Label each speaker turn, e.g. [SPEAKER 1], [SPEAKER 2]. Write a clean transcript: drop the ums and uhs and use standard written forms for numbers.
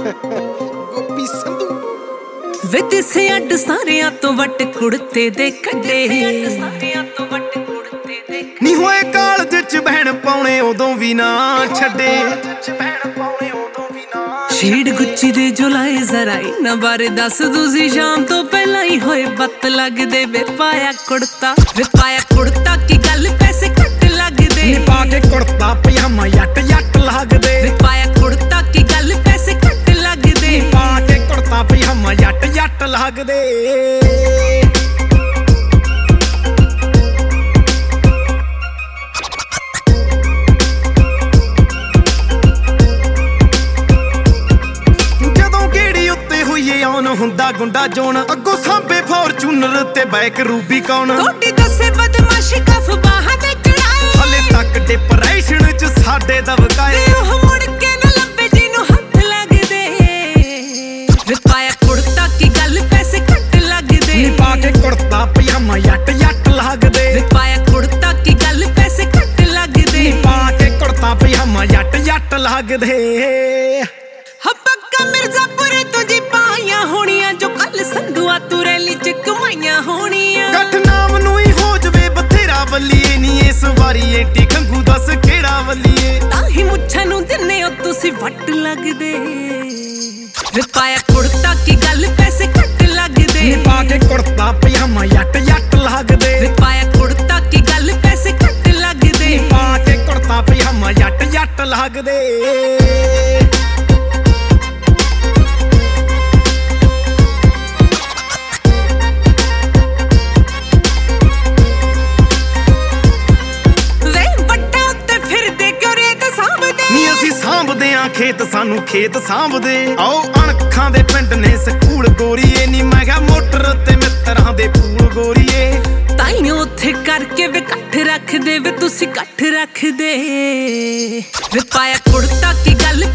[SPEAKER 1] ਗੋਪੀ ਸੰਧੂ
[SPEAKER 2] ਵੇ ਦਿਸੇ ਅੱਡ ਸਾਰਿਆਂ ਤੋਂ ਵੱਟ ਕੁੜਤੇ ਦੇ ਕੱਢੇ
[SPEAKER 1] ਨੀ ਹੋਏ ਕਾਲਜ ਚ ਬਹਿਣ ਪਾਉਣੇ ਉਦੋਂ ਵੀ ਨਾ ਛੱਡੇ
[SPEAKER 2] ਸ਼ੇਡ ਗੁੱਚੀ ਦੇ ਜੋ ਲਾਏ ਜ਼ਰਾ ਇਹਨਾਂ ਬਾਰੇ ਦੱਸ ਤੁਸੀਂ ਸ਼ਾਮ ਤੋਂ ਪਹਿਲਾਂ ਹੀ ਹੋਏ ਬੱਤ ਲੱਗਦੇ ਵੇ ਪਾਇਆ ਕੁੜਤਾ ਕੀ ਗੱਲ ਪੈਸੇ ਘੱਟ ਲੱਗਦੇ
[SPEAKER 1] ਨੀ ਪਾ ਕੇ ਕੁੜਤਾ ਪਜਾਮਾ ਯੱਟ ਲੱਗਦੇ
[SPEAKER 2] ਵੇ ਪਾਇਆ ਕੁੜਤਾ ਕੀ ਗੱਲ ਪੈਸੇ ਘੱਟ ਲੱਗਦੇ
[SPEAKER 1] ਨੀ ਪਾ ਕੇ ਕੁੜਤਾ ਪਜਾਮਾ ਯੱਟ ਲੱਗਦੇ ਹੁੰਦਾ ਗੁੰਡਾ ਜੋਨ ਅੱਗੋਂ ਸਾਂਭੇ ਫੋਰਚੂਨਰ ਤੇ ਬਾਈਕ ਰੂਬੀ ਕੌਣ
[SPEAKER 2] ਤੁਹਾਡੀ ਦੱਸੇ ਬਦਮਾਸ਼ੀ ਕਫ ਬਾਹਾਂ ਤੇ ਚੜਾਏ
[SPEAKER 1] ਹਲੇ ਤੱਕ ਡਿਪਰੈਸ਼ਨ ਚ ਸਾਡੇ ਦਬਕਾਏ
[SPEAKER 2] ਉਹ ਮੁੜ ਕੇ ਨਾ ਲੱਭੇ ਜਿਹਨੂੰ ਹੱਥ ਲੱਗਦੇ ਵੇ ਪਾਇਆ ਕੁੜਤਾ ਕੀ ਗੱਲ ਪੈਸੇ ਘੱਟ ਲੱਗਦੇ
[SPEAKER 1] ਨੀ ਪਾ ਕੇ ਕੁੜਤਾ ਪਜਾਮਾ ਯੱਟ ਲੱਗਦੇ
[SPEAKER 2] ਵੇ ਪਾਇਆ ਕੁੜਤਾ ਕੀ ਗੱਲ ਪੈਸੇ ਘੱਟ ਲੱਗਦੇ
[SPEAKER 1] ਨੀ ਪਾ ਕੇ ਕੁੜਤਾ ਪਜਾਮਾ ਯੱਟ ਲੱਗਦੇ
[SPEAKER 2] ਹੱਬਕਾ ਮਿਰਜ਼ਾਪੁਰੇ ਤੋਂ ਜੀ ਪਾਈਆਂ ਹੋਣੀਆਂ ਜੋ ਕੱਲ ਸੰਧੂਆ ਤੂੰ ਰੈਲੀ ਚ ਕਮਾਈਆਂ ਹੋਣੀਆਂ
[SPEAKER 1] ਗੱਠ ਨਾਮ ਨੂੰ ਹੀ ਹੋ ਜਵੇ ਬਥੇਰਾ ਵੱਲੀਏ ਨੀ ਇਸ ਵਾਰੀ ਐਂਟੀ ਖੰਗੂ ਦੱਸ ਕਿਹੜਾ ਵੱਲੀਏ
[SPEAKER 2] ਤਾਂ ਹੀ ਮੁੱਛਾਂ ਨੂੰ ਦਿੰਨੇ ਹੋ ਤੁਸੀਂ ਵੱਟ ਲੱਗਦੇ ਵੇ ਪਾਇਆ ਕੁੜਤਾ ਕੀ ਗੱਲ ਪੈਸੇ ਘੱਟ ਲੱਗਦੇ
[SPEAKER 1] ਨੀ ਪਾ ਕੇ ਕੁੜਤਾ ਪਜਾਮਾ ਯੱਟ ਲੱਗਦੇ
[SPEAKER 2] ਵੇ ਪਾਇਆ ਕੁੜਤਾ ਕੀ ਗੱਲ ਪੈਸੇ ਘੱਟ ਲੱਗਦੇ
[SPEAKER 1] ਨੀ ਪਾ ਕੇ ਕੁੜਤਾ ਪਜਾਮਾ ਯੱਟ ਲੱਗਦੇ ਖੇਤ ਸਾਨੂੰ ਖੇਤ ਸਾਂਭਦੇ ਆਓ ਅਣਖਾਂ ਦੇ ਪਿੰਡ ਨੇ ਸਕੂਲ ਗੋਰੀਏ ਨੀ ਮੈਂ ਕਿਹਾ ਮੋਟਰ ਤੇ ਮਿੱਤਰਾਂ ਦੇ ਪੂਲ ਗੋਰੀਏ
[SPEAKER 2] ਤਾਈਓ ਉੱਥੇ ਕਰਕੇ ਵੇ ਇਕੱਠ ਰੱਖਦੇ ਵੇ ਤੁਸੀਂ ਇਕੱਠ ਰੱਖਦੇ ਵੇ ਪਾਇਆ ਕੁੜਤਾ ਕੀ ਗੱਲ